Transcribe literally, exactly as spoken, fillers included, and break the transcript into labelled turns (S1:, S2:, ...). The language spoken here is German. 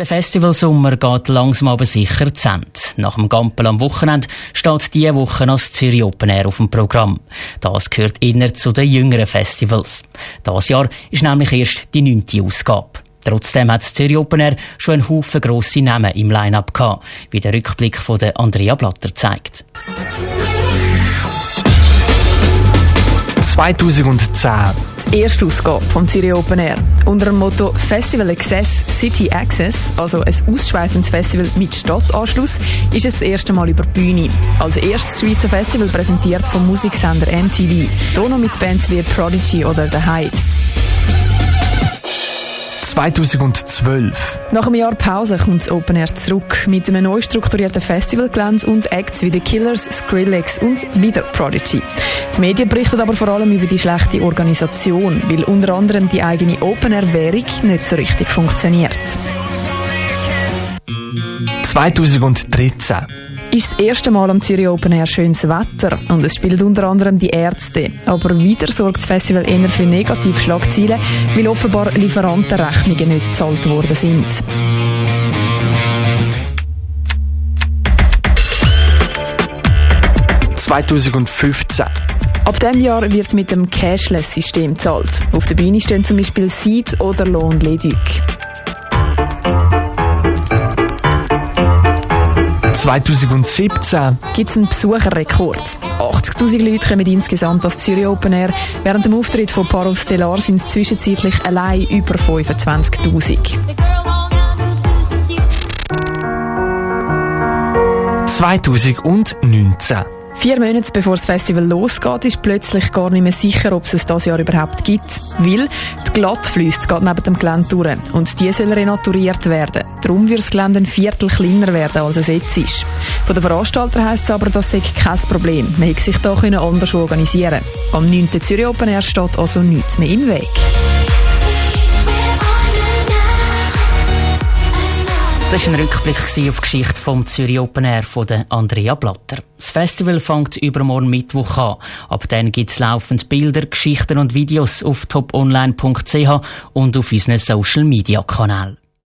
S1: Der Festivalsommer geht langsam aber sicher zu Ende. Nach dem Gampel am Wochenende steht diese Woche noch das Zürich Open Air auf dem Programm. Das gehört eher zu den jüngeren Festivals. Dieses Jahr ist nämlich erst die neunte Ausgabe. Trotzdem hat das Zürich Open Air schon einen Haufen grosse Namen im Line-Up gehabt, wie der Rückblick von der Andrea Blatter zeigt.
S2: zweitausendzehn.
S3: Die erste Ausgabe vom Zürich Open Air. Unter dem Motto Festival Access, City Access, also ein ausschweifendes Festival mit Stadtanschluss, ist es das erste Mal über die Bühne. Als erstes Schweizer Festival präsentiert vom Musiksender M T V. Hier noch mit Bands wie Prodigy oder The Hives.
S2: zweitausendzwölf.
S3: Nach einem Jahr Pause kommt das Open Air zurück mit einem neu strukturierten Festivalgelände und Acts wie The Killers, Skrillex und wieder Prodigy. Die Medien berichten aber vor allem über die schlechte Organisation, weil unter anderem die eigene Open Air Währung nicht so richtig funktioniert.
S2: zweitausenddreizehn.
S3: Ist das erste Mal am Zürich Open Air schönes Wetter und es spielen unter anderem die Ärzte. Aber wieder sorgt das Festival eher für negative Schlagzeilen, weil offenbar Lieferantenrechnungen nicht gezahlt worden sind.
S2: zweitausendfünfzehn.
S3: Ab diesem Jahr wird mit dem Cashless-System gezahlt. Auf der Bühne stehen zum Beispiel Seed oder Lohn Leduc.
S2: zweitausendsiebzehn.
S3: Gibt es einen Besucherrekord. achtzigtausend Leute kommen insgesamt ans Zürich Open Air. Während dem Auftritt von Paro Stellar sind es zwischenzeitlich allein über fünfundzwanzigtausend.
S2: zweitausendneunzehn.
S3: Vier Monate bevor das Festival losgeht, ist plötzlich gar nicht mehr sicher, ob es es dieses Jahr überhaupt gibt. Weil die Glattflüsse geht neben dem Gelände durch und die soll renaturiert werden. Darum wird das Gelände ein Viertel kleiner werden, als es jetzt ist. Von den Veranstaltern heisst es aber, das sei kein Problem. Man hätte sich da anders organisieren können. Am neunten Zürich Open Air steht also nichts mehr im Weg.
S1: Das war ein Rückblick auf die Geschichte vom Zürich Open Air von der Andrea Blatter. Das Festival fängt übermorgen Mittwoch an. Ab dann gibt es laufend Bilder, Geschichten und Videos auf toponline punkt c h und auf unseren Social Media Kanälen.